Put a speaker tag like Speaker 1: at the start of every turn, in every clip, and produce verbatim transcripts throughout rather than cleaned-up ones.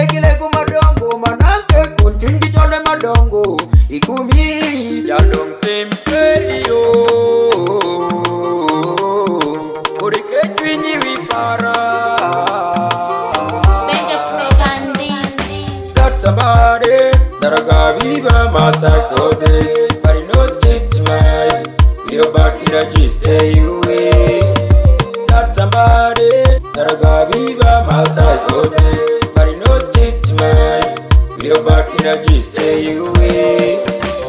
Speaker 1: kile kumadongo manake kunjungi tole madongo ikumi yalom temperio orike twinyi wipara got somebody daraga viva masakode I no stick to my your back energy stay away got somebody daraga viva masakode I no stick to my your back energy stay away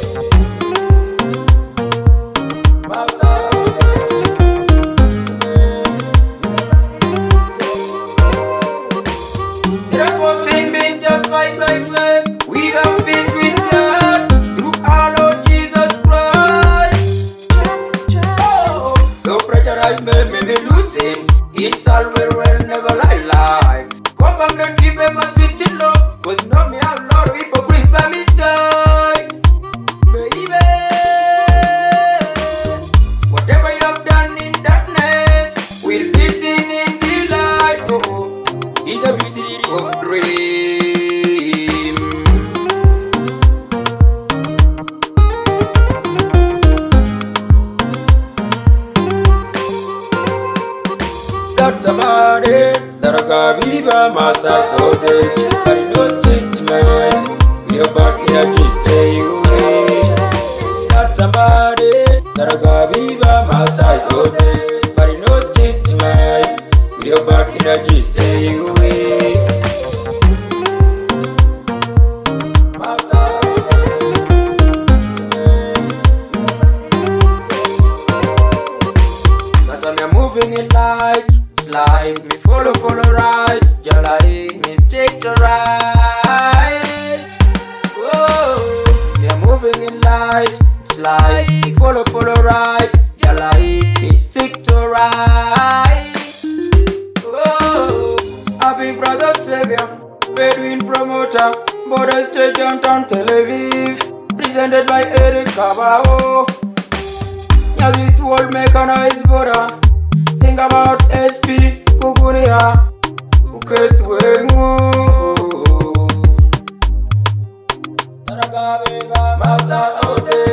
Speaker 1: we have peace with God through our Lord Jesus Christ. Oh, don't pressurize me, me, me do sins. It's all well, well, never lie, lie. Come back and give them a sweet in love. Cause know me, I'm not hypocrites by mistake. Baby, whatever you have done in darkness will be seen in the light. Oh, it's a beauty of dreams. Somebody daraga viva masakode I no stick to my your back energy stay away got somebody daraga viva masakode I no stick to my your back energy stay away cause when you're moving in light like me follow follow right, just like me stick to right. Oh, me a moving in light, it's like me follow follow right, just like me stick to right. Oh, a big brother savior, Bedouin promoter, border state downtown Tel Aviv, presented by Eric Cabao. As it will make a nice border. Think about S P Kukuria Uketwengu Taragabe Masa Ode